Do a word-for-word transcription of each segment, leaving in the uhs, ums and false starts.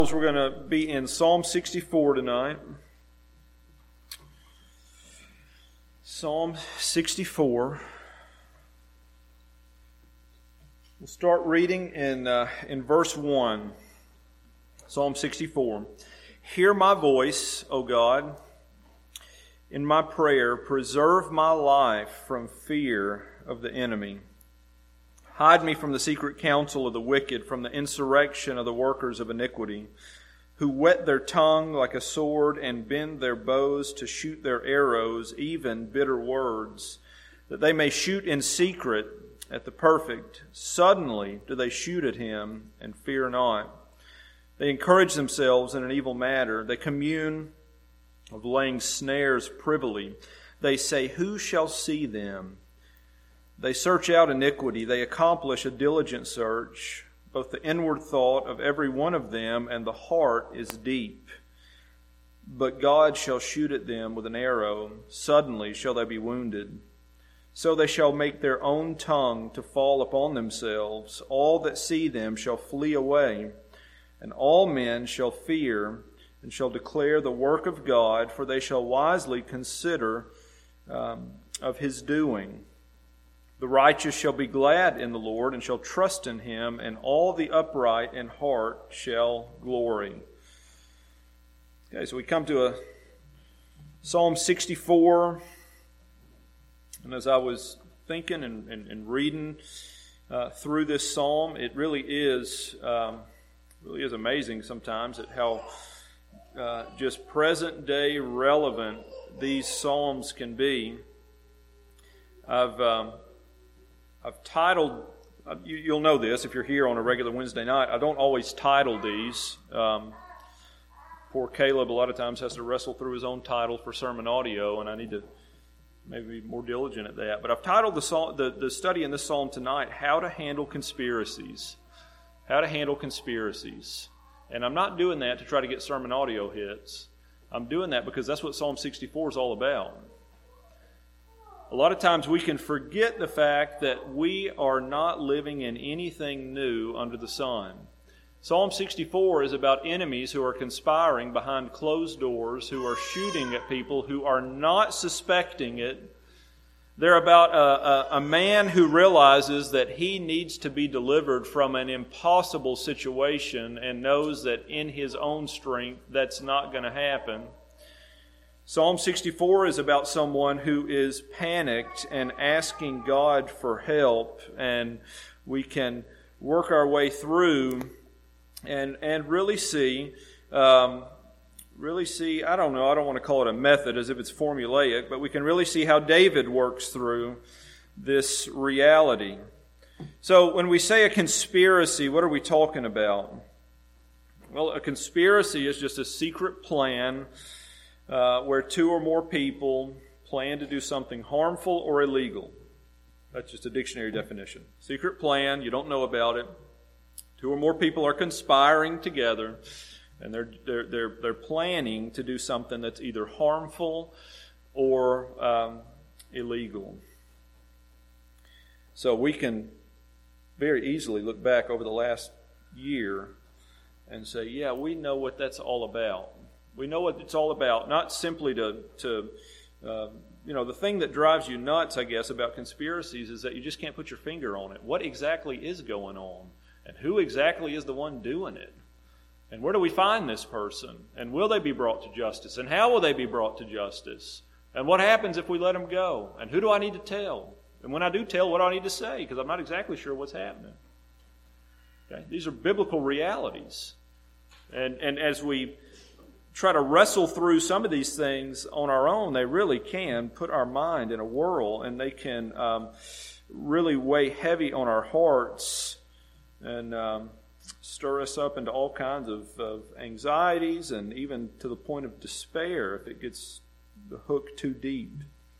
We're going to be in Psalm sixty-four tonight. Psalm sixty-four. We'll start reading in uh, in verse one. Psalm sixty-four. Hear my voice, O God, in my prayer. Preserve my life from fear of the enemy. Hide me from the secret counsel of the wicked, from the insurrection of the workers of iniquity, who whet their tongue like a sword and bend their bows to shoot their arrows, even bitter words, that they may shoot in secret at the perfect. Suddenly do they shoot at him and fear not. They encourage themselves in an evil matter. They commune of laying snares privily. They say, who shall see them? They search out iniquity. They accomplish a diligent search. Both the inward thought of every one of them and the heart is deep. But God shall shoot at them with an arrow. Suddenly shall they be wounded. So they shall make their own tongue to fall upon themselves. All that see them shall flee away. And all men shall fear and shall declare the work of God, for they shall wisely consider um, of his doing. The righteous shall be glad in the Lord and shall trust in him, and all the upright in heart shall glory. Okay, so we come to a Psalm sixty-four, and as I was thinking and, and, and reading uh, through this psalm, it really is um, really is amazing sometimes at how uh, just present day relevant these psalms can be. I've um, I've titled, you, you'll know this if you're here on a regular Wednesday night, I don't always title these. Um, poor Caleb a lot of times has to wrestle through his own title for sermon audio, and I need to maybe be more diligent at that. But I've titled the, psalm, the, the study in this psalm tonight, How to Handle Conspiracies. How to Handle Conspiracies. And I'm not doing that to try to get sermon audio hits. I'm doing that because that's what Psalm sixty-four is all about. A lot of times we can forget the fact that we are not living in anything new under the sun. Psalm sixty-four is about enemies who are conspiring behind closed doors, who are shooting at people who are not suspecting it. They're about a, a, a man who realizes that he needs to be delivered from an impossible situation and knows that in his own strength that's not going to happen. Psalm sixty-four is about someone who is panicked and asking God for help, and we can work our way through and and really see, um, really see, I don't know, I don't want to call it a method as if it's formulaic, but we can really see how David works through this reality. So when we say a conspiracy, what are we talking about? Well, a conspiracy is just a secret plan Uh, where two or more people plan to do something harmful or illegal. That's just a dictionary definition. Secret plan, you don't know about it. Two or more people are conspiring together, and they're they're they're, they're planning to do something that's either harmful or um, illegal. So we can very easily look back over the last year and say, yeah, we know what that's all about. We know what it's all about, not simply to, to uh, you know, the thing that drives you nuts, I guess, about conspiracies is that you just can't put your finger on it. What exactly is going on? And who exactly is the one doing it? And where do we find this person? And will they be brought to justice? And how will they be brought to justice? And what happens if we let them go? And who do I need to tell? And when I do tell, what do I need to say? Because I'm not exactly sure what's happening. Okay? These are biblical realities. And, and as we try to wrestle through some of these things on our own, they really can put our mind in a whirl, and they can um, really weigh heavy on our hearts and um, stir us up into all kinds of, of anxieties and even to the point of despair if it gets the hook too deep.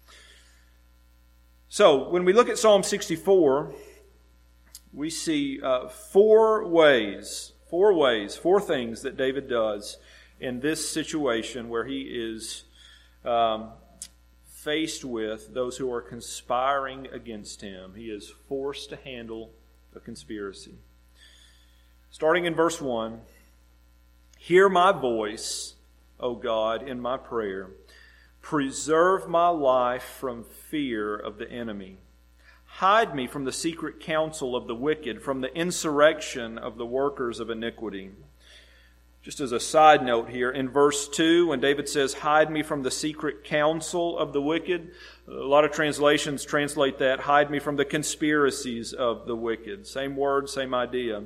So when we look at Psalm sixty-four, we see uh, four ways, four ways, four things that David does in this situation where he is um, faced with those who are conspiring against him. He is forced to handle a conspiracy. Starting in verse one, Hear my voice, O God, in my prayer. Preserve my life from fear of the enemy. Hide me from the secret counsel of the wicked, from the insurrection of the workers of iniquity. Just as a side note here, in verse two, when David says, hide me from the secret counsel of the wicked, a lot of translations translate that, hide me from the conspiracies of the wicked. Same word, same idea.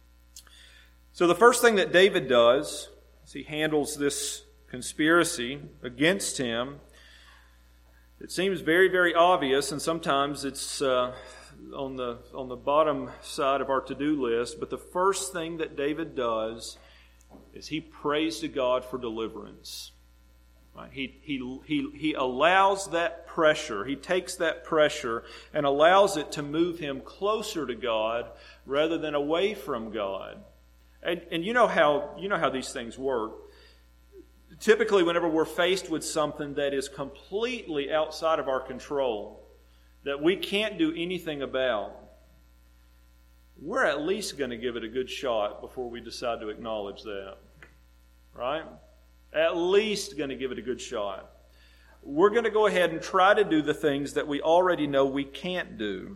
So the first thing that David does as he handles this conspiracy against him, it seems very, very obvious, and sometimes it's uh, on the on the bottom side of our to-do list, but the first thing that David does is he prays to God for deliverance. Right? He, he, he, he allows that pressure, he takes that pressure and allows it to move him closer to God rather than away from God. And, and you know how you know how these things work. Typically, whenever we're faced with something that is completely outside of our control, that we can't do anything about, we're at least going to give it a good shot before we decide to acknowledge that. Right? At least going to give it a good shot. We're going to go ahead and try to do the things that we already know we can't do.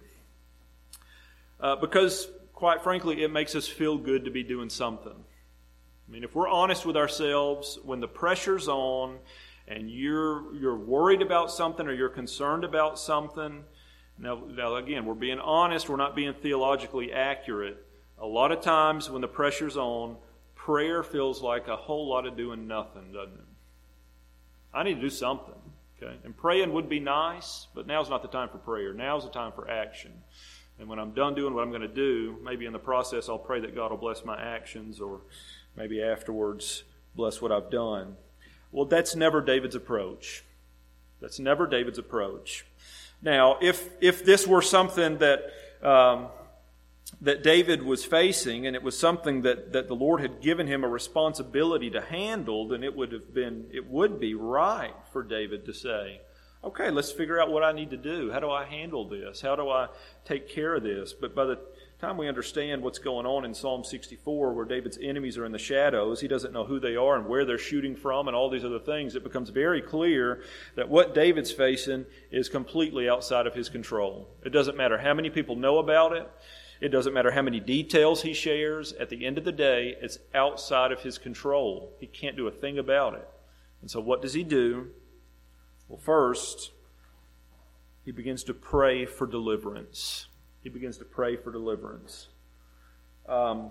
Uh, because, quite frankly, it makes us feel good to be doing something. I mean, if we're honest with ourselves, when the pressure's on and you're you're worried about something or you're concerned about something, now, now again, we're being honest, we're not being theologically accurate. A lot of times when the pressure's on, prayer feels like a whole lot of doing nothing, doesn't it? I need to do something, okay? And praying would be nice, but now's not the time for prayer. Now's the time for action. And when I'm done doing what I'm going to do, maybe in the process I'll pray that God will bless my actions, or maybe afterwards bless what I've done. Well, that's never David's approach. That's never David's approach. Now, if if this were something that um, that David was facing, and it was something that, that the Lord had given him a responsibility to handle, then it would have been it would be right for David to say, okay, let's figure out what I need to do. How do I handle this? How do I take care of this? But by the time we understand what's going on in Psalm sixty-four, where David's enemies are in the shadows, he doesn't know who they are and where they're shooting from and all these other things, it becomes very clear that what David's facing is completely outside of his control. It doesn't matter how many people know about it. It doesn't matter how many details he shares. At the end of the day, it's outside of his control. He can't do a thing about it. And so what does he do? Well, first, he begins to pray for deliverance. He begins to pray for deliverance. Um,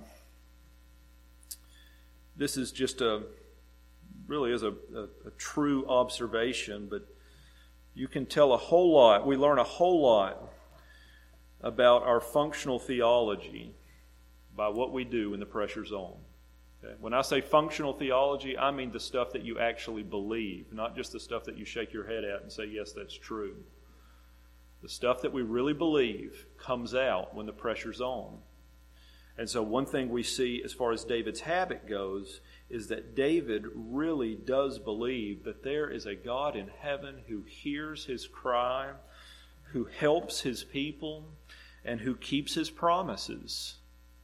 this is just a, really is a, a, a true observation, but you can tell a whole lot. We learn a whole lot about our functional theology by what we do when the pressure's on. Okay? When I say functional theology, I mean the stuff that you actually believe, not just the stuff that you shake your head at and say, yes, that's true. The stuff that we really believe comes out when the pressure's on. And so one thing we see as far as David's habit goes is that David really does believe that there is a God in heaven who hears his cry, who helps his people, and who keeps his promises.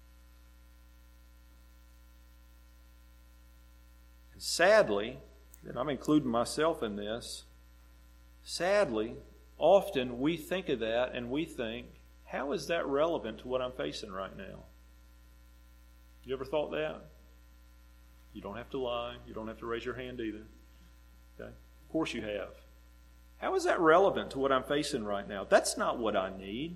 And sadly, and I'm including myself in this, sadly, often we think of that and we think, how is that relevant to what I'm facing right now? You ever thought that? You don't have to lie. You don't have to raise your hand either. Okay? Of course you have. How is that relevant to what I'm facing right now? That's not what I need.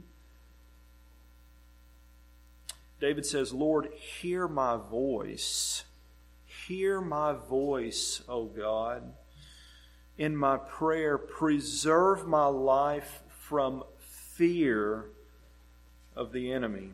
David says, Lord, hear my voice. Hear my voice, O God. In my prayer, preserve my life from fear of the enemy.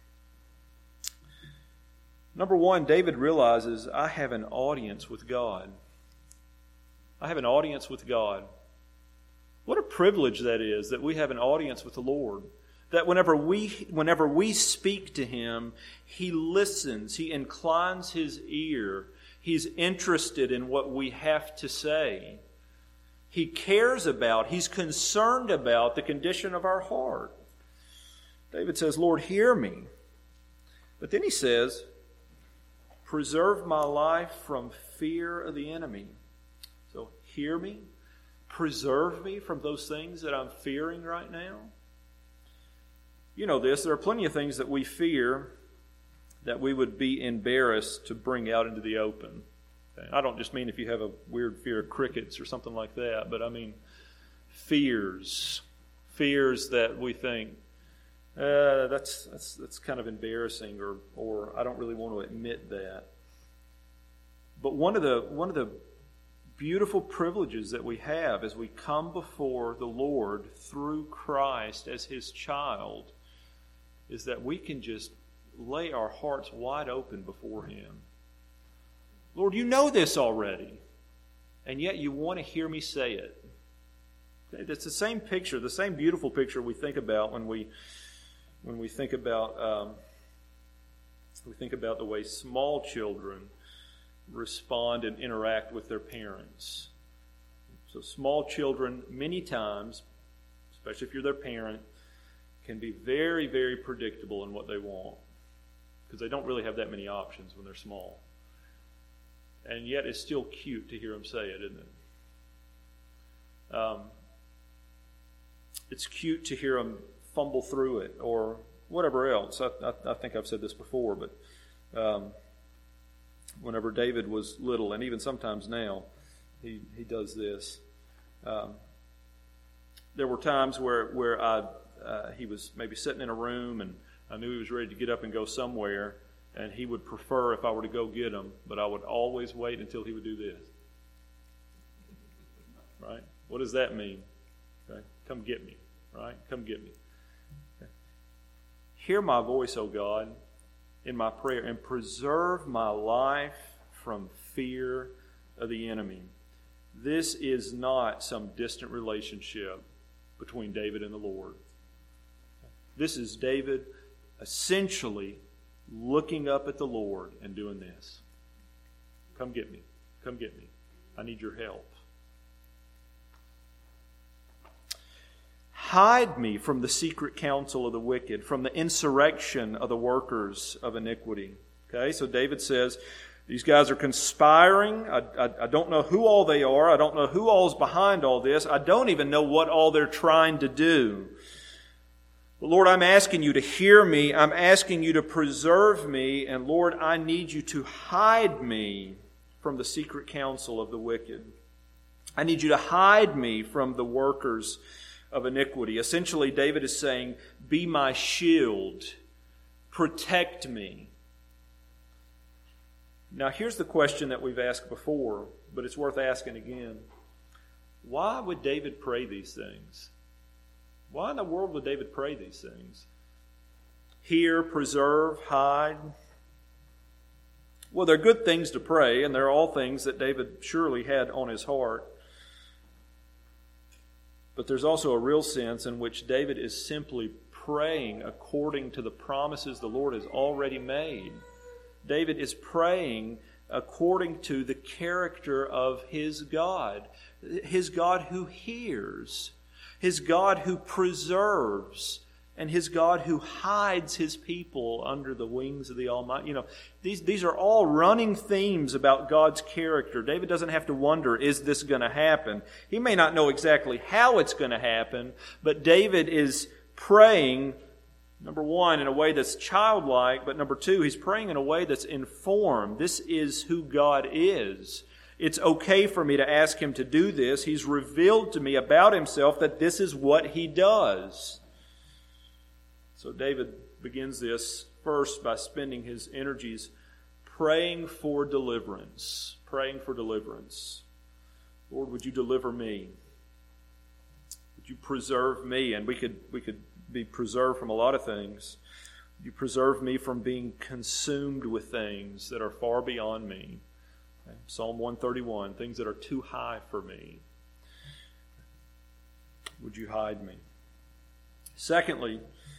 Number one, David realizes, I have an audience with God. I have an audience with God. What a privilege that is, that we have an audience with the Lord. That whenever we whenever we speak to Him, He listens, He inclines His ear. He's interested in what we have to say. He cares about, He's concerned about the condition of our heart. David says, Lord, hear me. But then he says, Preserve my life from fear of the enemy. So hear me. Preserve me from those things that I'm fearing right now. You know this, there are plenty of things that we fear that we would be embarrassed to bring out into the open. Okay? I don't just mean if you have a weird fear of crickets or something like that, but I mean fears. Fears that we think, uh, that's, that's, that's kind of embarrassing, or, or I don't really want to admit that. But one of the, one of the beautiful privileges that we have as we come before the Lord through Christ as His child is that we can just lay our hearts wide open before Him. Lord, you know this already, and yet you want to hear me say it. It's the same picture, the same beautiful picture we think about when we when we think about um, we think about the way small children respond and interact with their parents. So small children, many times, especially if you're their parent, can be very, very predictable in what they want because they don't really have that many options when they're small. And yet it's still cute to hear them say it, isn't it? Um, it's cute to hear them fumble through it or whatever else. I, I, I think I've said this before, but um, whenever David was little, and even sometimes now, he, he does this. Um, there were times where, where I, uh, he was maybe sitting in a room and I knew he was ready to get up and go somewhere, and he would prefer if I were to go get him, but I would always wait until he would do this. Right? What does that mean? Okay? Come get me. Right? Come get me. Okay. Hear my voice, O God, in my prayer, and preserve my life from fear of the enemy. This is not some distant relationship between David and the Lord. This is David essentially looking up at the Lord and doing this. Come get me. Come get me. I need your help. Hide me from the secret counsel of the wicked, from the insurrection of the workers of iniquity. Okay, so David says, these guys are conspiring. I, I, I don't know who all they are. I don't know who all is behind all this. I don't even know what all they're trying to do. But Lord, I'm asking you to hear me. I'm asking you to preserve me. And Lord, I need you to hide me from the secret counsel of the wicked. I need you to hide me from the workers of iniquity. Essentially, David is saying, be my shield. Protect me. Now, here's the question that we've asked before, but it's worth asking again. Why would David pray these things? Why in the world would David pray these things? Hear, preserve, hide. Well, they're good things to pray, and they're all things that David surely had on his heart. But there's also a real sense in which David is simply praying according to the promises the Lord has already made. David is praying according to the character of his God. His God who hears. His God who preserves. And his God who hides his people under the wings of the Almighty. You know, these, these are all running themes about God's character. David doesn't have to wonder, is this going to happen? He may not know exactly how it's going to happen, but David is praying, number one, in a way that's childlike, but number two, he's praying in a way that's informed. This is who God is. It's okay for me to ask Him to do this. He's revealed to me about Himself that this is what He does. So David begins this first by spending his energies praying for deliverance. Praying for deliverance. Lord, would you deliver me? Would you preserve me? And we could we could be preserved from a lot of things. Would you preserve me from being consumed with things that are far beyond me? Okay. Psalm one thirty-one, things that are too high for me. Would you hide me? Secondly,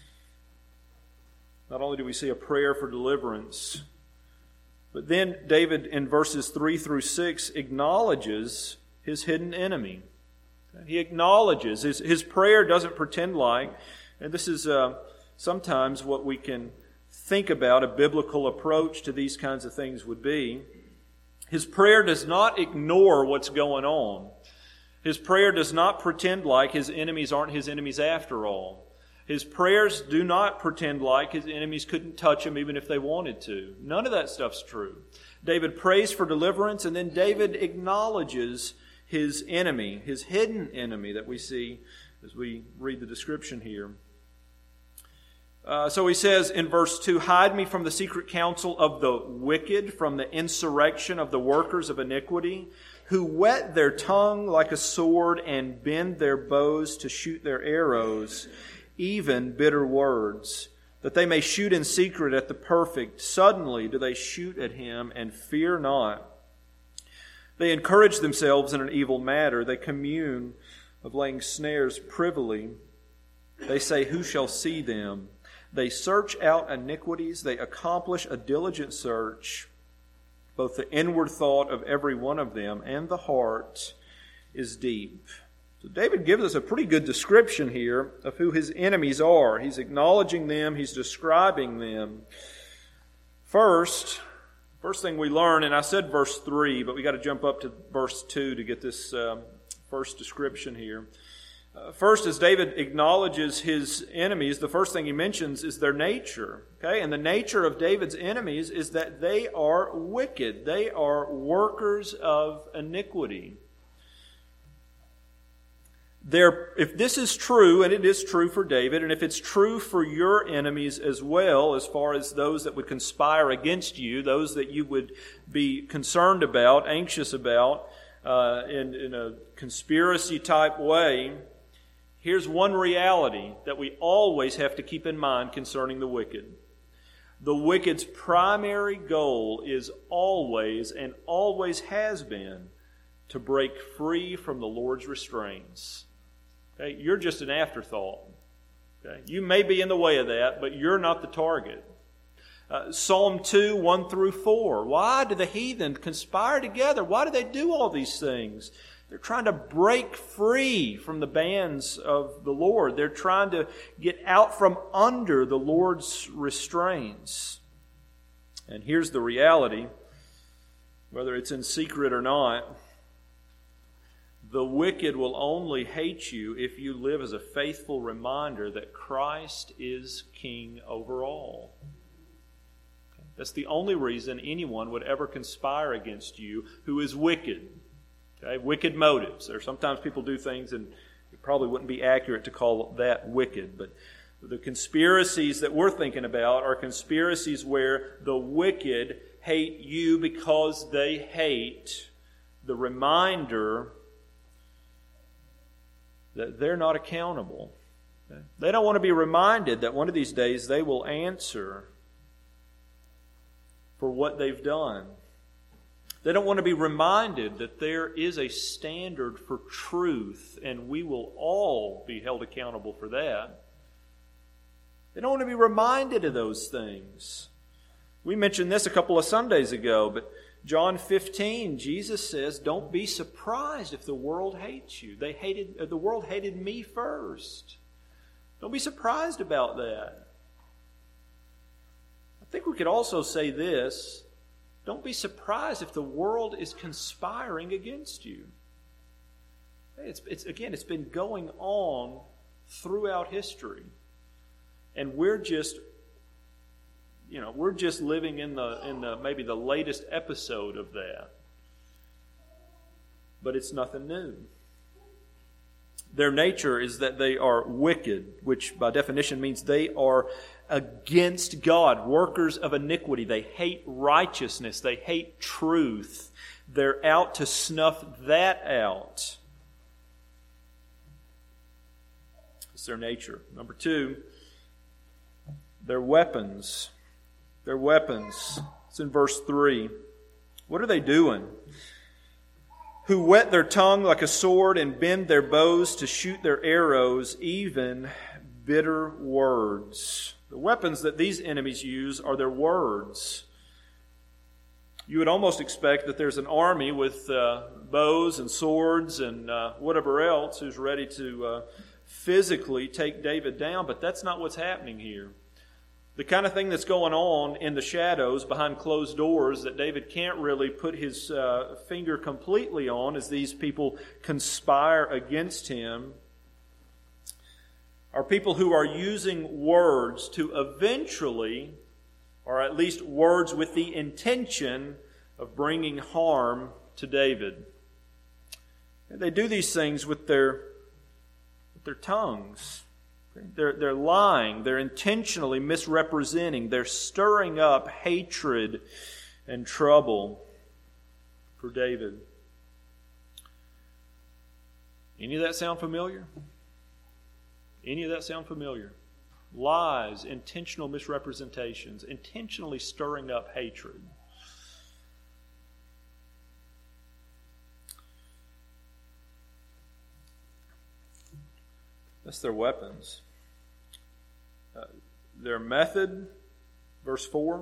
not only do we see a prayer for deliverance, but then David in verses three through six acknowledges his hidden enemy. He acknowledges, his, his prayer doesn't pretend like, and this is uh, sometimes what we can think about a biblical approach to these kinds of things would be, his prayer does not ignore what's going on. His prayer does not pretend like his enemies aren't his enemies after all. His prayers do not pretend like his enemies couldn't touch him even if they wanted to. None of that stuff's true. David prays for deliverance, and then David acknowledges his enemy, his hidden enemy that we see as we read the description here. Uh, so he says in verse two, "Hide me from the secret counsel of the wicked, from the insurrection of the workers of iniquity, who whet their tongue like a sword and bend their bows to shoot their arrows, even bitter words, that they may shoot in secret at the perfect. Suddenly do they shoot at him and fear not. They encourage themselves in an evil matter. They commune of laying snares privily. They say, who shall see them? They search out iniquities. They accomplish a diligent search. Both the inward thought of every one of them and the heart is deep." So David gives us a pretty good description here of who his enemies are. He's acknowledging them. He's describing them. First, first thing we learn, and I said verse three, but we got to jump up to verse two to get this um, first description here. Uh, first, as David acknowledges his enemies, the first thing he mentions is their nature. Okay, and the nature of David's enemies is that they are wicked. They are workers of iniquity. They're, if this is true, and it is true for David, and if it's true for your enemies as well, as far as those that would conspire against you, those that you would be concerned about, anxious about, uh, in, in a conspiracy-type way, here's one reality that we always have to keep in mind concerning the wicked. The wicked's primary goal is always, and always has been, to break free from the Lord's restraints. Okay? You're just an afterthought. Okay? You may be in the way of that, but you're not the target. Uh, Psalm two, one through four. Why do the heathen conspire together? Why do they do all these things? They're trying to break free from the bands of the Lord. They're trying to get out from under the Lord's restraints. And here's the reality, whether it's in secret or not. The wicked will only hate you if you live as a faithful reminder that Christ is king over all. That's the only reason anyone would ever conspire against you who is wicked. Okay? Wicked motives. Or sometimes people do things and it probably wouldn't be accurate to call that wicked. But the conspiracies that we're thinking about are conspiracies where the wicked hate you because they hate the reminder that they're not accountable. Okay? They don't want to be reminded that one of these days they will answer for what they've done. They don't want to be reminded that there is a standard for truth and we will all be held accountable for that. They don't want to be reminded of those things. We mentioned this a couple of Sundays ago, but John fifteen, Jesus says, don't be surprised if the world hates you. They hated, uh, the world hated me first. Don't be surprised about that. I think we could also say this. Don't be surprised if the world is conspiring against you. It's, it's, again, it's been going on throughout history. And we're just You know, we're just living in the in the maybe the latest episode of that. But it's nothing new. Their nature is that they are wicked, which by definition means they are against God, workers of iniquity. They hate righteousness. They hate truth. They're out to snuff that out. It's their nature. Number two, their weapons. Their weapons. It's in verse three. What are they doing? Who whet their tongue like a sword and bend their bows to shoot their arrows, even bitter words. The weapons that these enemies use are their words. You would almost expect that there's an army with uh, bows and swords and uh, whatever else who's ready to uh, physically take David down, but that's not what's happening here. The kind of thing that's going on in the shadows behind closed doors that David can't really put his uh, finger completely on as these people conspire against him are people who are using words to eventually, or at least words with the intention of bringing harm to David. And they do these things with their, with their tongues. They're, they're lying. They're intentionally misrepresenting. They're stirring up hatred and trouble for David. Any of that sound familiar? Any of that sound familiar? Lies, intentional misrepresentations, intentionally stirring up hatred. That's their weapons. Uh, their method, verse four,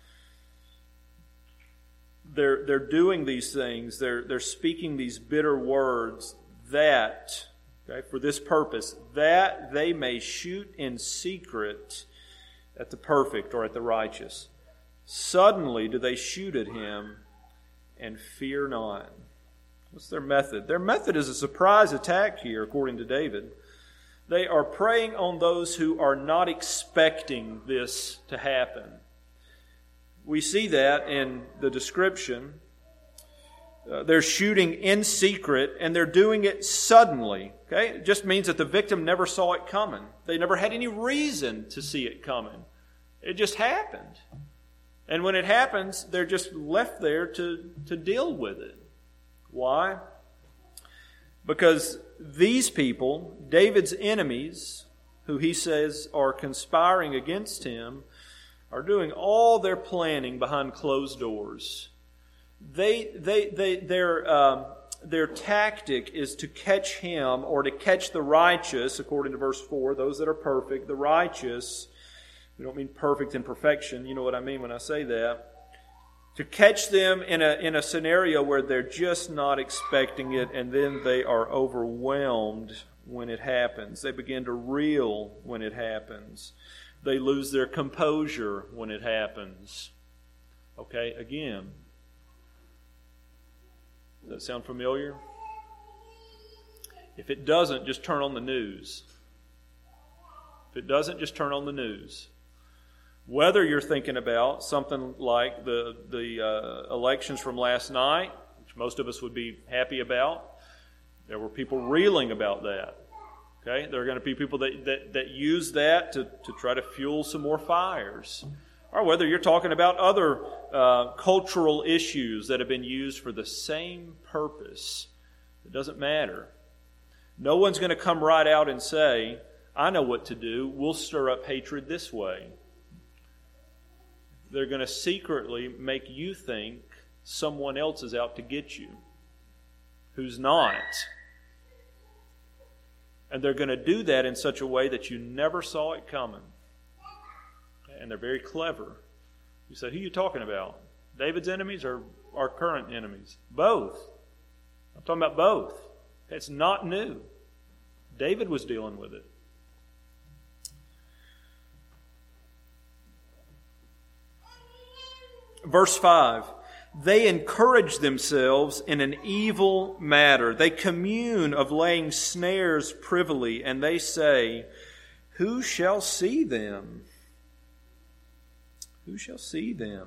they're, they're doing these things. They're, they're speaking these bitter words that, okay, for this purpose, that they may shoot in secret at the perfect or at the righteous. Suddenly do they shoot at him and fear not. What's their method? Their method is a surprise attack here, according to David. They are preying on those who are not expecting this to happen. We see that in the description. Uh, they're shooting in secret, and they're doing it suddenly. Okay? It just means that the victim never saw it coming. They never had any reason to see it coming. It just happened. And when it happens, they're just left there to, to deal with it. Why? Because these people, David's enemies, who he says are conspiring against him, are doing all their planning behind closed doors. They, they, they, their, um, their tactic is to catch him or to catch the righteous, according to verse four, those that are perfect, the righteous. We don't mean perfect in perfection. You know what I mean when I say that. To catch them in a in a scenario where they're just not expecting it, and then they are overwhelmed when it happens. They begin to reel when it happens. They lose their composure when it happens. Okay, again. Does that sound familiar? If it doesn't, just turn on the news. If it doesn't, just turn on the news. Whether you're thinking about something like the, the uh, elections from last night, which most of us would be happy about, there were people reeling about that. Okay, there are going to be people that, that, that use that to, to try to fuel some more fires. Or whether you're talking about other uh, cultural issues that have been used for the same purpose. It doesn't matter. No one's going to come right out and say, I know what to do. We'll stir up hatred this way. They're going to secretly make you think someone else is out to get you, who's not. And they're going to do that in such a way that you never saw it coming. And they're very clever. You say, who are you talking about? David's enemies or our current enemies? Both. I'm talking about both. It's not new. David was dealing with it. Verse five, they encourage themselves in an evil matter. They commune of laying snares privily, and they say, who shall see them? Who shall see them?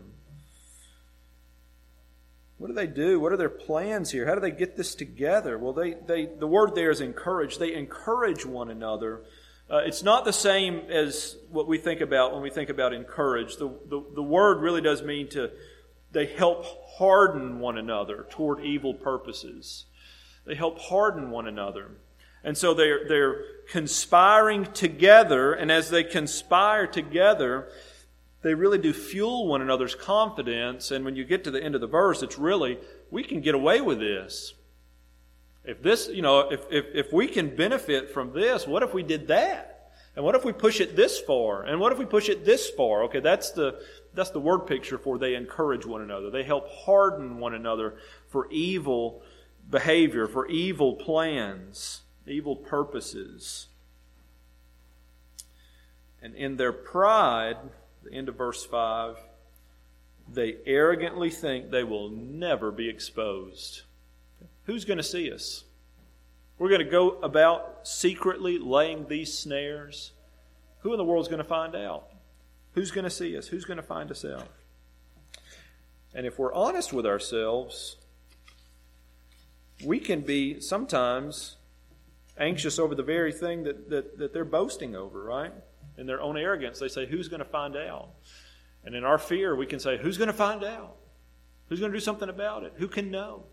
What do they do? What are their plans here? How do they get this together? Well, they, they the word there is encourage. They encourage one another. Uh, it's not the same as what we think about when we think about encourage. The, the, the word really does mean to, they help harden one another toward evil purposes. They help harden one another. And so they're, they're conspiring together, and as they conspire together, they really do fuel one another's confidence. And when you get to the end of the verse, it's really, we can get away with this. If this, you know, if, if, if we can benefit from this, what if we did that? And what if we push it this far? And what if we push it this far? Okay, that's the that's the word picture for they encourage one another. They help harden one another for evil behavior, for evil plans, evil purposes. And in their pride, the end of verse five, they arrogantly think they will never be exposed. Who's going to see us? We're going to go about secretly laying these snares. Who in the world is going to find out? Who's going to see us? Who's going to find us out? And if we're honest with ourselves, we can be sometimes anxious over the very thing that, that, that they're boasting over, right? In their own arrogance, they say, who's going to find out? And in our fear, we can say, who's going to find out? Who's going to do something about it? Who can know?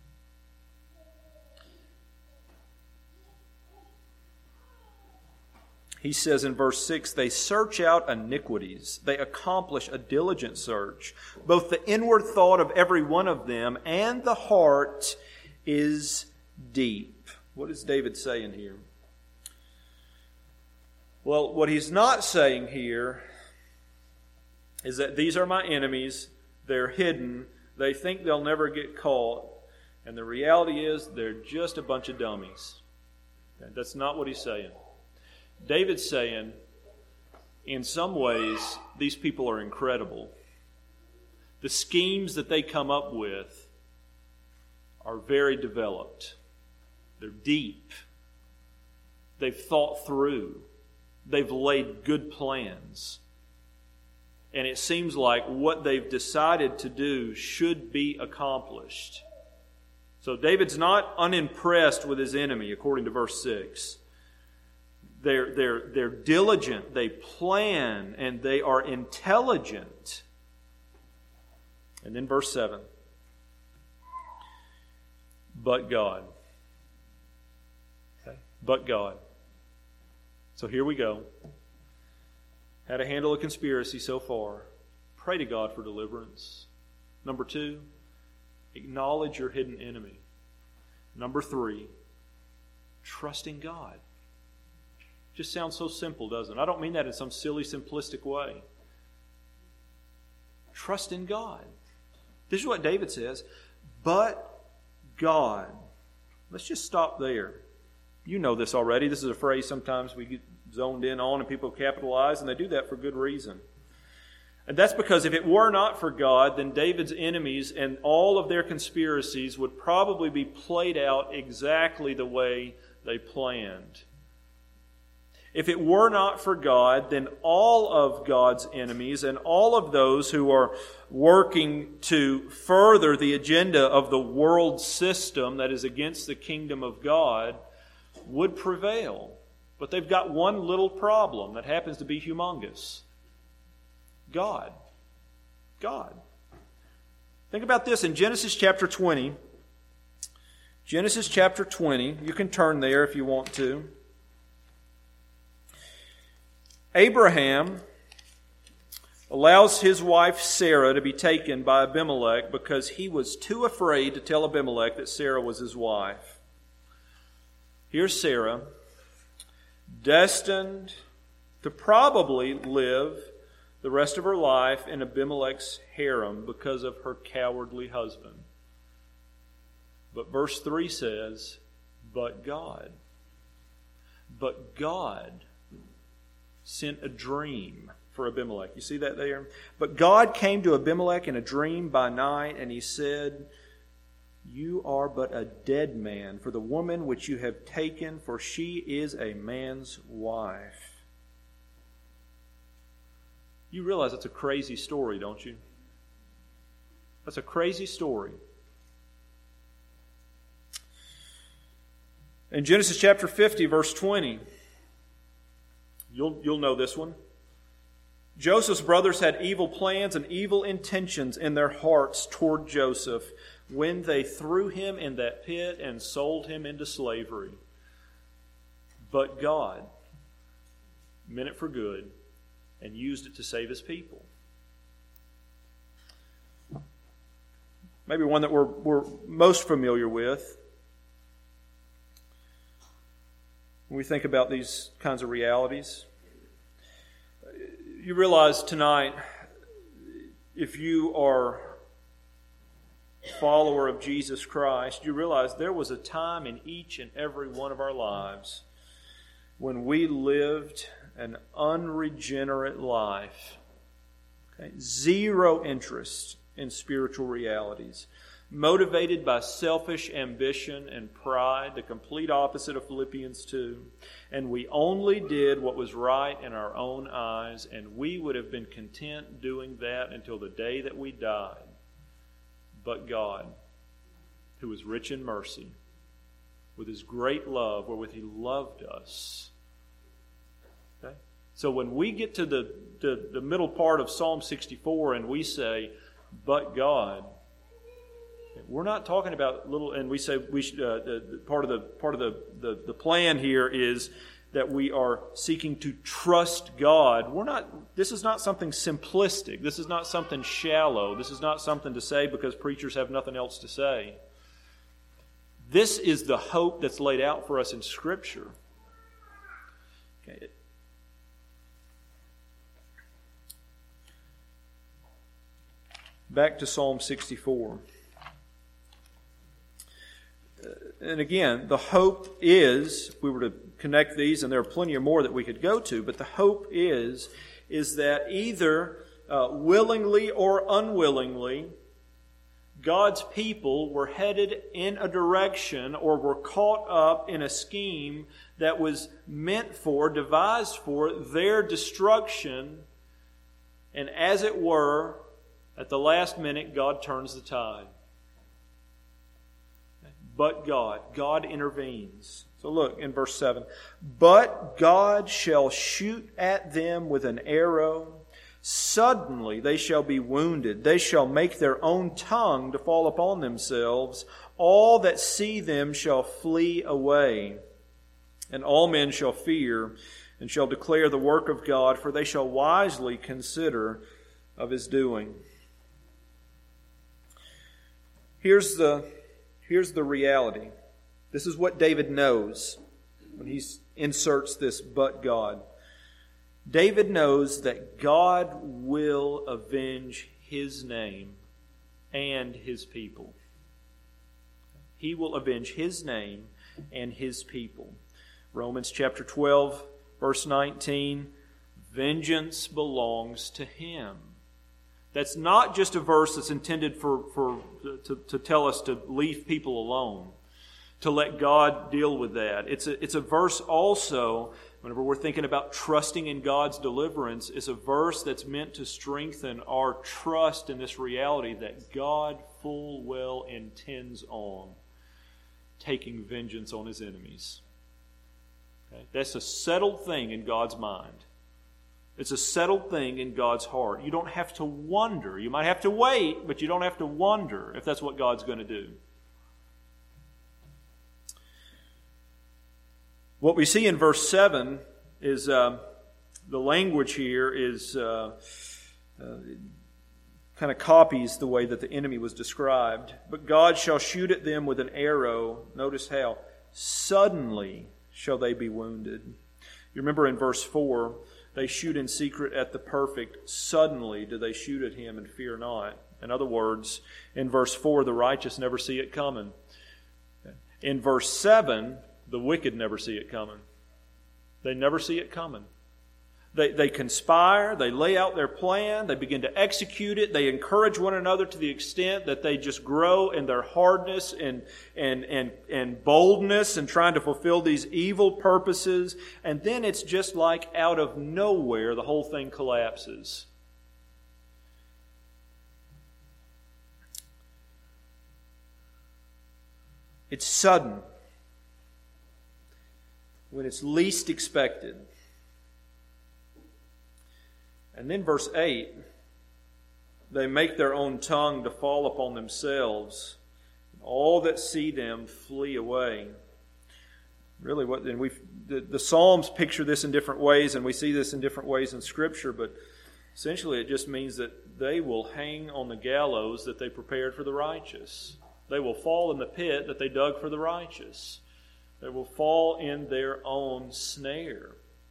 He says in verse six, they search out iniquities. They accomplish a diligent search. Both the inward thought of every one of them and the heart is deep. What is David saying here? Well, what he's not saying here is that these are my enemies. They're hidden. They think they'll never get caught. And the reality is they're just a bunch of dummies. That's not what he's saying. David's saying, in some ways, these people are incredible. The schemes that they come up with are very developed. They're deep. They've thought through. They've laid good plans. And it seems like what they've decided to do should be accomplished. So David's not unimpressed with his enemy, according to verse six. They're, they're, they're diligent, they plan, and they are intelligent. And then verse seven. But God. Okay. But God. So here we go. How to handle a conspiracy so far. Pray to God for deliverance. Number two, acknowledge your hidden enemy. Number three, trust in God. Just sounds so simple, doesn't it? I don't mean that in some silly, simplistic way. Trust in God. This is what David says. But God. Let's just stop there. You know this already. This is a phrase sometimes we get zoned in on and people capitalize, and they do that for good reason. And that's because if it were not for God, then David's enemies and all of their conspiracies would probably be played out exactly the way they planned. If it were not for God, then all of God's enemies and all of those who are working to further the agenda of the world system that is against the kingdom of God would prevail. But they've got one little problem that happens to be humongous. God. God. Think about this in Genesis chapter twenty. Genesis chapter twenty. You can turn there if you want to. Abraham allows his wife Sarah to be taken by Abimelech because he was too afraid to tell Abimelech that Sarah was his wife. Here's Sarah, destined to probably live the rest of her life in Abimelech's harem because of her cowardly husband. But verse three says, but God. But God sent a dream for Abimelech. You see that there? But God came to Abimelech in a dream by night, and he said, you are but a dead man for the woman which you have taken, for she is a man's wife. You realize that's a crazy story, don't you? That's a crazy story. In Genesis chapter fifty, verse twenty, You'll, you'll know this one. Joseph's brothers had evil plans and evil intentions in their hearts toward Joseph when they threw him in that pit and sold him into slavery. But God meant it for good and used it to save his people. Maybe one that we're, we're most familiar with when we think about these kinds of realities. You realize tonight, if you are a follower of Jesus Christ, you realize there was a time in each and every one of our lives when we lived an unregenerate life Okay? Zero interest in spiritual realities. Motivated by selfish ambition and pride, the complete opposite of Philippians two. And we only did what was right in our own eyes, and we would have been content doing that until the day that we died. But God, who is rich in mercy, with His great love, wherewith He loved us. Okay? So when we get to the, the, the middle part of Psalm sixty-four and we say, but God, we're not talking about little, and we say we should, uh, the, the, part of the part of the, the, the plan here is that we are seeking to trust God. We're not. This is not something simplistic. This is not something shallow. This is not something to say because preachers have nothing else to say. This is the hope that's laid out for us in Scripture. Okay. Back to Psalm sixty-four. And again, the hope is, if we were to connect these, and there are plenty more that we could go to, but the hope is, is that either uh, willingly or unwillingly, God's people were headed in a direction or were caught up in a scheme that was meant for, devised for their destruction. And as it were, at the last minute, God turns the tide. But God, God intervenes. So look in verse seven. But God shall shoot at them with an arrow. Suddenly they shall be wounded. They shall make their own tongue to fall upon themselves. All that see them shall flee away. And all men shall fear and shall declare the work of God, for they shall wisely consider of His doing. Here's the, here's the reality. This is what David knows when he inserts this, but God. David knows that God will avenge His name and His people. He will avenge His name and His people. Romans chapter twelve, verse nineteen, vengeance belongs to Him. That's not just a verse that's intended for, for to, to tell us to leave people alone, to let God deal with that. It's a, it's a verse also, whenever we're thinking about trusting in God's deliverance, it's a verse that's meant to strengthen our trust in this reality that God full well intends on taking vengeance on His enemies. Okay? That's a settled thing in God's mind. It's a settled thing in God's heart. You don't have to wonder. You might have to wait, but you don't have to wonder if that's what God's going to do. What we see in verse seven is uh, the language here is uh, uh, kind of copies the way that the enemy was described. But God shall shoot at them with an arrow. Notice how. Suddenly shall they be wounded. You remember in verse four, they shoot in secret at the perfect. Suddenly do they shoot at him and fear not. In other words, in verse four, the righteous never see it coming. In verse seven, the wicked never see it coming. They never see it coming. They, they conspire, they lay out their plan, they begin to execute it, they encourage one another to the extent that they just grow in their hardness and, and, and, and boldness and trying to fulfill these evil purposes. And then it's just like out of nowhere, the whole thing collapses. It's sudden. When it's least expected. And then verse eight, they make their own tongue to fall upon themselves. All that see them flee away. Really, what and we the, the Psalms picture this in different ways, and we see this in different ways in Scripture. But essentially, it just means that they will hang on the gallows that they prepared for the righteous. They will fall in the pit that they dug for the righteous. They will fall in their own snare.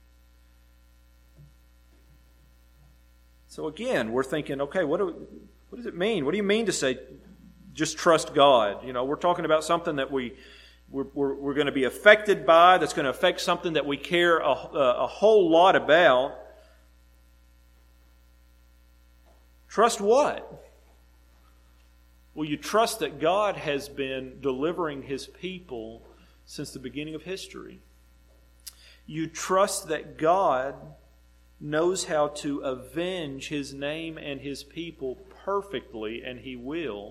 So again, we're thinking, okay, what do, what does it mean? What do you mean to say, just trust God? You know, we're talking about something that we, we're, we're, we're going to be affected by, that's going to affect something that we care a, a whole lot about. Trust what? Well, you trust that God has been delivering His people since the beginning of history. You trust that God knows how to avenge His name and His people perfectly, and He will.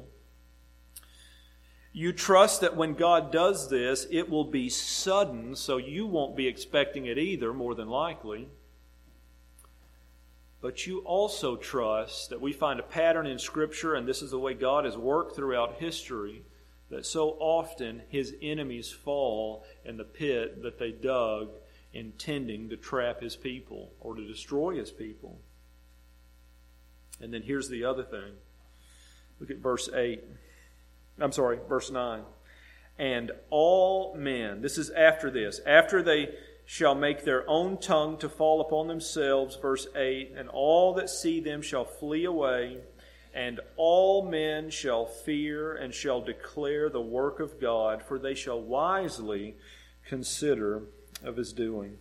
You trust that when God does this, it will be sudden, so you won't be expecting it either, more than likely. But you also trust that we find a pattern in Scripture, and this is the way God has worked throughout history, that so often His enemies fall in the pit that they dug, intending to trap His people or to destroy His people. And then here's the other thing. Look at verse eight. I'm sorry, verse nine. And all men, this is after this, after they shall make their own tongue to fall upon themselves, verse eight, and all that see them shall flee away, and all men shall fear and shall declare the work of God, for they shall wisely consider of His doing.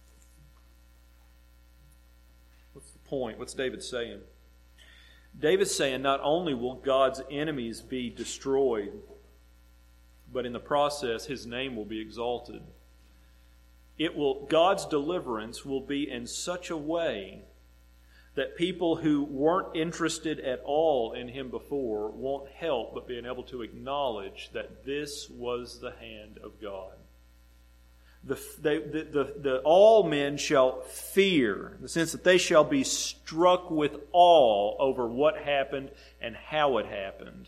What's the point? What's David saying? David's saying not only will God's enemies be destroyed, but in the process His name will be exalted. It will, God's deliverance will be in such a way that people who weren't interested at all in Him before won't help but being able to acknowledge that this was the hand of God. The, they, the, the, the, all men shall fear, in the sense that they shall be struck with awe over what happened and how it happened.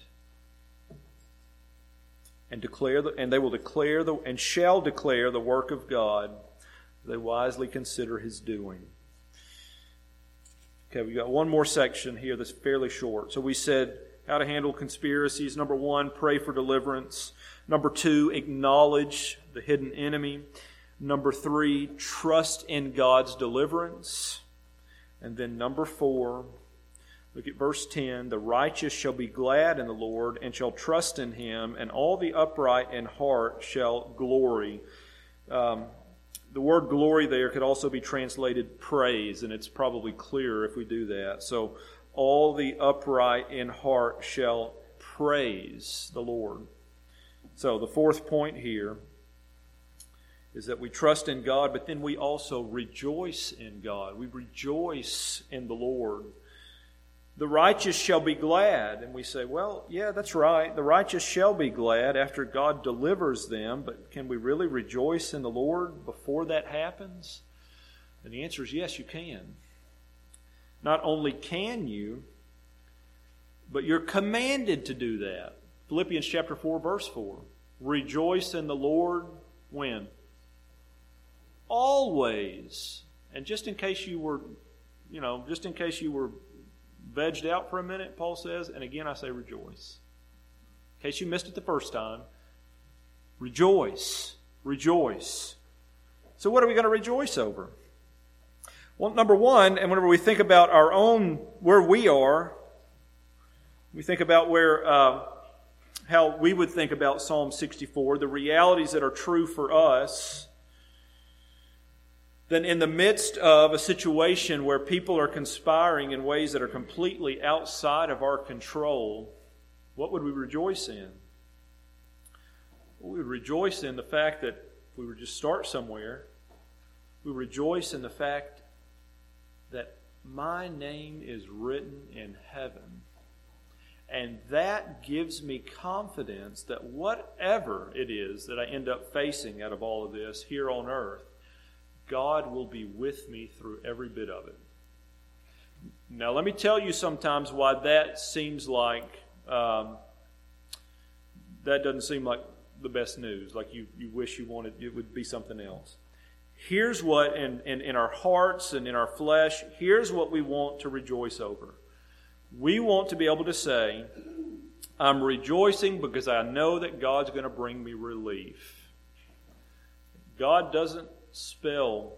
And declare the, and they will declare the and shall declare the work of God. They wisely consider His doing. Okay, we got one more section here that's fairly short. So we said how to handle conspiracies. Number one, pray for deliverance. Number two, acknowledge the hidden enemy. Number three, trust in God's deliverance. And then number four, look at verse ten. The righteous shall be glad in the Lord and shall trust in Him, and all the upright in heart shall glory. Um, the word glory there could also be translated praise, and it's probably clearer if we do that. So all the upright in heart shall praise the Lord. So the fourth point here is that we trust in God, but then we also rejoice in God. We rejoice in the Lord. The righteous shall be glad. And we say, well, yeah, that's right. The righteous shall be glad after God delivers them, but can we really rejoice in the Lord before that happens? And the answer is yes, you can. Not only can you, but you're commanded to do that. Philippians chapter four, verse four. Rejoice in the Lord when? Always. And just in case you were, you know, just in case you were vegged out for a minute, Paul says, and again I say rejoice. In case you missed it the first time, rejoice. Rejoice. So what are we going to rejoice over? Well, number one, and whenever we think about our own, where we are, we think about where, uh, how we would think about Psalm sixty-four, the realities that are true for us, then in the midst of a situation where people are conspiring in ways that are completely outside of our control, what would we rejoice in? Well, we would rejoice in the fact that if we were to just start somewhere, we rejoice in the fact that my name is written in heaven. And that gives me confidence that whatever it is that I end up facing out of all of this here on earth, God will be with me through every bit of it. Now, let me tell you sometimes why that seems like, um, that doesn't seem like the best news, like you, you wish you wanted it would be something else. Here's what, in, in, in our hearts and in our flesh, here's what we want to rejoice over. We want to be able to say, I'm rejoicing because I know that God's going to bring me relief. God doesn't spell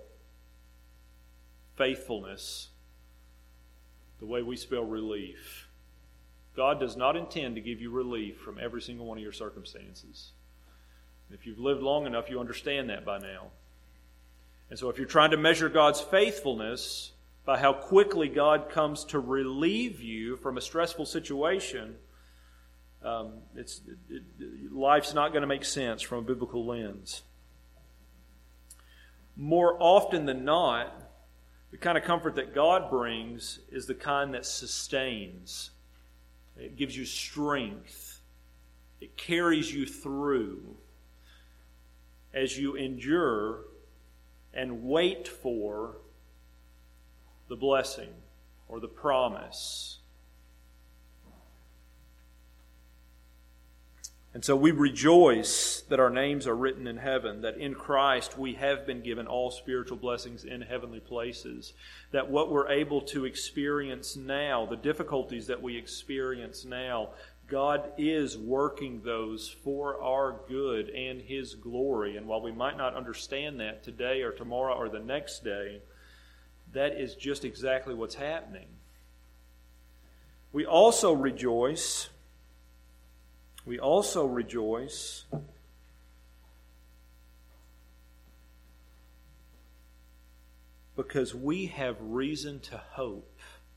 faithfulness the way we spell relief. God does not intend to give you relief from every single one of your circumstances. If you've lived long enough, you understand that by now. And so if you're trying to measure God's faithfulness by how quickly God comes to relieve you from a stressful situation, um, it's, it, it, life's not going to make sense from a biblical lens. More often than not, the kind of comfort that God brings is the kind that sustains. It gives you strength. It carries you through as you endure and wait for the blessing or the promise. And so we rejoice that our names are written in heaven, that in Christ we have been given all spiritual blessings in heavenly places, that what we're able to experience now, the difficulties that we experience now, God is working those for our good and His glory. And while we might not understand that today or tomorrow or the next day, that is just exactly what's happening. We also rejoice, we also rejoice because we have reason to hope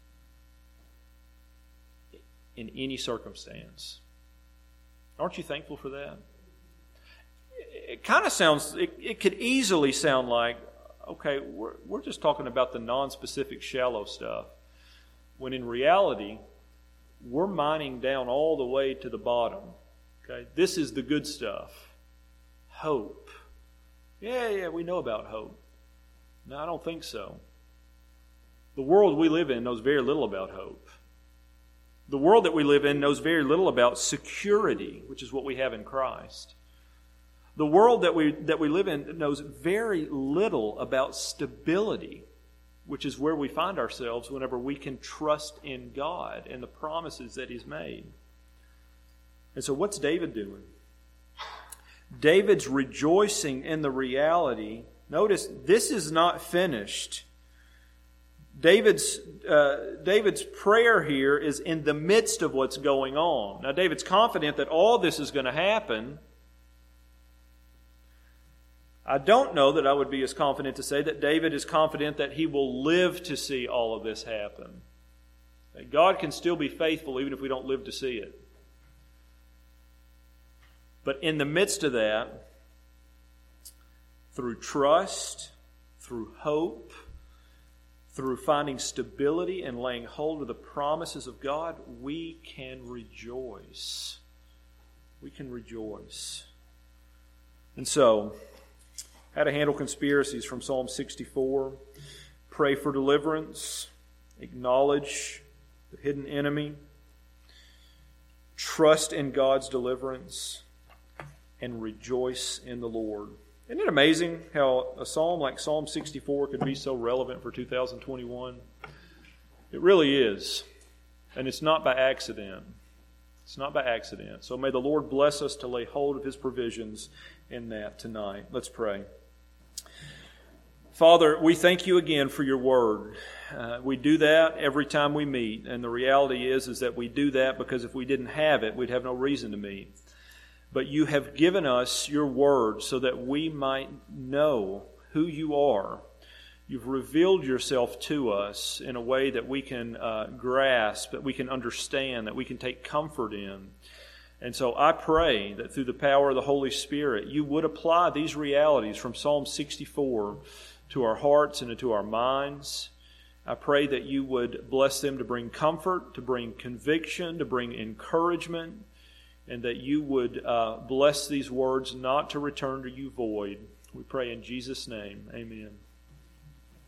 in any circumstance. Aren't you thankful for that? It kind of sounds, it, it could easily sound like, okay, we're, we're just talking about the non-specific shallow stuff. When in reality, we're mining down all the way to the bottom. Okay, this is the good stuff. Hope. Yeah, yeah, we know about hope. No, I don't think so. The world we live in knows very little about hope. The world that we live in knows very little about security, which is what we have in Christ. The world that we that we live in knows very little about stability, which is where we find ourselves whenever we can trust in God and the promises that He's made. And so what's David doing? David's rejoicing in the reality. Notice, this is not finished. David's uh, David's prayer here is in the midst of what's going on. Now, David's confident that all this is going to happen. I don't know that I would be as confident to say that David is confident that he will live to see all of this happen. That God can still be faithful even if we don't live to see it. But in the midst of that, through trust, through hope, through finding stability and laying hold of the promises of God, we can rejoice. We can rejoice. And so, how to handle conspiracies from Psalm sixty-four. Pray for deliverance. Acknowledge the hidden enemy. Trust in God's deliverance. And rejoice in the Lord. Isn't it amazing how a psalm like Psalm sixty-four could be so relevant for two thousand twenty-one? It really is. And it's not by accident. It's not by accident. So may the Lord bless us to lay hold of His provisions in that tonight. Let's pray. Father, we thank You again for Your Word. Uh, we do that every time we meet. And the reality is, is that we do that because if we didn't have it, we'd have no reason to meet. But You have given us Your Word so that we might know who You are. You've revealed Yourself to us in a way that we can uh, grasp, that we can understand, that we can take comfort in. And so I pray that through the power of the Holy Spirit, You would apply these realities from Psalm sixty-four to our hearts and to our minds. I pray that You would bless them to bring comfort, to bring conviction, to bring encouragement, and that You would uh, bless these words not to return to You void. We pray in Jesus' name. Amen.